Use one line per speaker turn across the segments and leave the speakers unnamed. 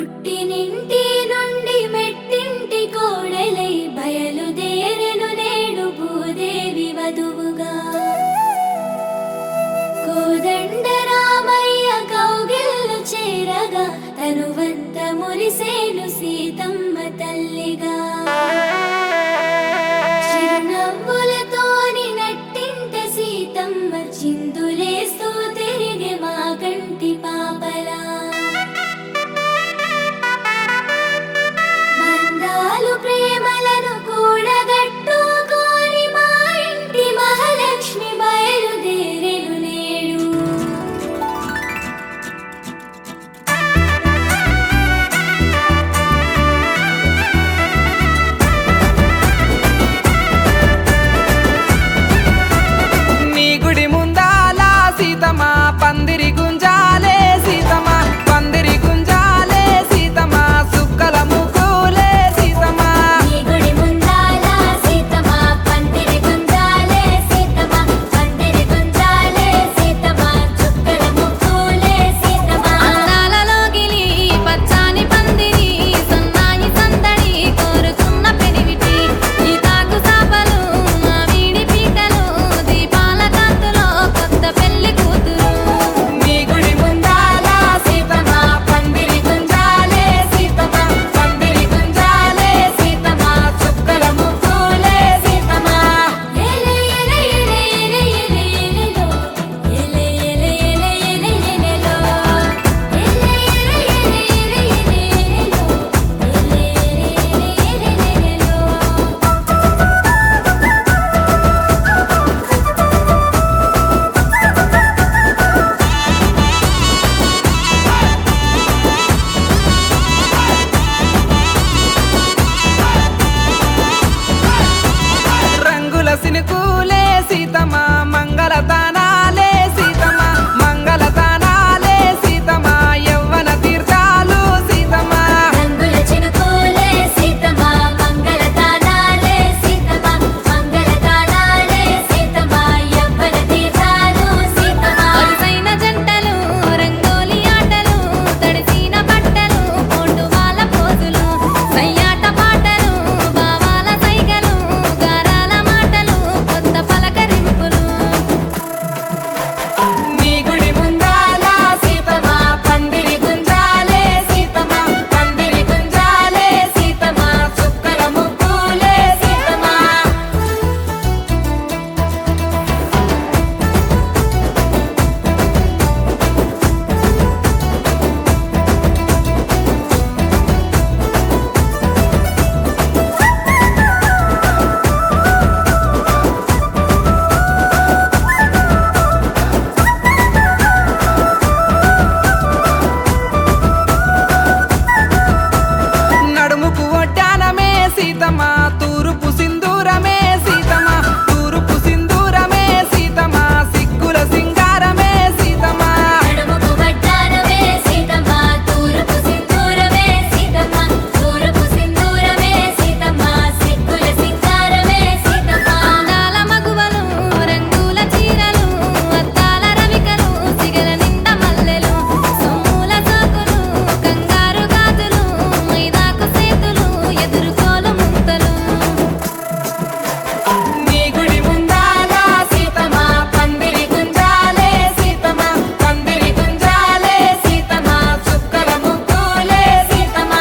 పుట్టినింటి నుండి మెట్టింటి కోడలై బయలుదేరెను నేడు భూదేవి వధువుగా. కోదండ రామయ్య కౌగిళ్ళు చేరగా తనువంత మురిసేను సీతమ్మ తల్లిగా. చిరునవ్వులతోని నట్టింట సీతమ్మ చిందులేస్తూ తిరిగే మా కంటి పాపలా. ప్రేమలను కూడగట్టుకోని మా ఇంటి మహాలక్ష్మి బయలుదేరెను నేడు.
నీ గుడి ముందాల సీతమ్మ పందిరి గుంజాలే సీతమ్మ పందిరి గుంజాలే సీతమ్మ సుక్కల ముగ్గులే సీతమ్మ.
నీ గుడి ముందాల సీతమ్మ పందిరి గుంజాలే సీతమ్మ పందిరి గుంజాలే సీతమ్మ చుక్కల ముగ్గులే సీతమ్మ.
అందాలలో గిలి పచ్చాని పందిరి సన్నాయి సందడి కోరుకున్న పెనివిటి ఈ తాకు సాపలు మా వీడి పీటలు దీపాల కాంతులో కొత్త పెళ్లి కూతురు.
నీ గుడి ముందాల సీతమ్మ పందిరి గుంజాలే సీతమ్మ పందిరి గుంజాలే సీతమ్మ సుక్కల ముగ్గులే సీతమ్మ.
ఎలే ఎలే ఎలే ఎలే ఎలే ఎలేలో ఎలే ఎలే ఎలే ఎలే ఎలేలో ఎలే ఎలే ఎలే ఎలే ఎలేలో ఎలే ఎలే ఎలే ఎలేలో.
రంగుల సినుకులే సీతమ్మ మంగళ తానాలే సీతమ్మ మంగళ తానాలే సీతమ్మ యవ్వన తీర్థాలు సీతమ్మ.
రంగుల చినుకులే సీతమ్మ మంగళ తాళాలే సీతమ్మ మంగళ తాళాలే సీతమ్మ యవ్వన తీర్థాలు సీతమ్మ.
వరుసైన జంటలు రంగోలి ఆటలు తడిసిన బట్టలు పోటు వాళ్ళ పోజులు సయ్యాట పాటలు బావాల సైగలు గారాల మాటలు కొత్త పలకరింపులు.
నీ గుడి ముందాల సీతమ్మ పందిరి గుంజాలే సీతమ్మ పందిరి గుంజాలే సీతమ్మ సుక్కల ముగ్గులే సీతమ్మ. నడుముకు ఒడ్డానమే సీతమ్మ తూరుపు సింధూరమే సీతమ్మ తూరుపు సింధూరమే సీతమ్మ సిగ్గుల సింగారమే సీతమ్మ.
నడుముకు వడ్డానమే సీతమ్మ తూరుపు సింధూరమే సీతమ్మ తూరుపు సింధూరమే సీతమ్మ సిగ్గుల సింగారమే సీతమ్మ.
అందాల మగువలు రంగుల చీరలు అద్దాల రవికలు సిగల నిండా మల్లెలు సొమ్ముల సోకులు కంగారు గాజులు మైదాకు సేతులు ఎదురుకోలు ముంతలు.
నీ గుడి ముందాల సీతమ్మ పందిరి గుంజాలే సీతమ్మ పందిరి గుంజాలే సీతమ్మ సుక్కల ముగ్గులే సీతమ్మ.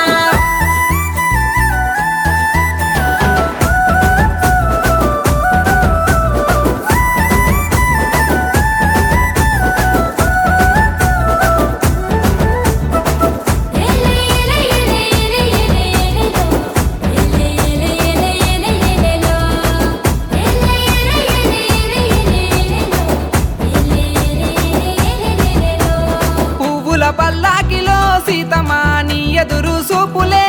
ఎలే ఎలే ఎలే ఎలే ఎలే ఎలేలో ఎలే ఎలే ఎలే ఎలే ఎలేలో ఎలే ఎలే ఎలే ఎలే ఎలేలో ఎలే ఎలే ఎలే ఎలేలో.
పువ్వుల పల్లాకిలో సీతమ్మ నీ ఎదురు సూపులే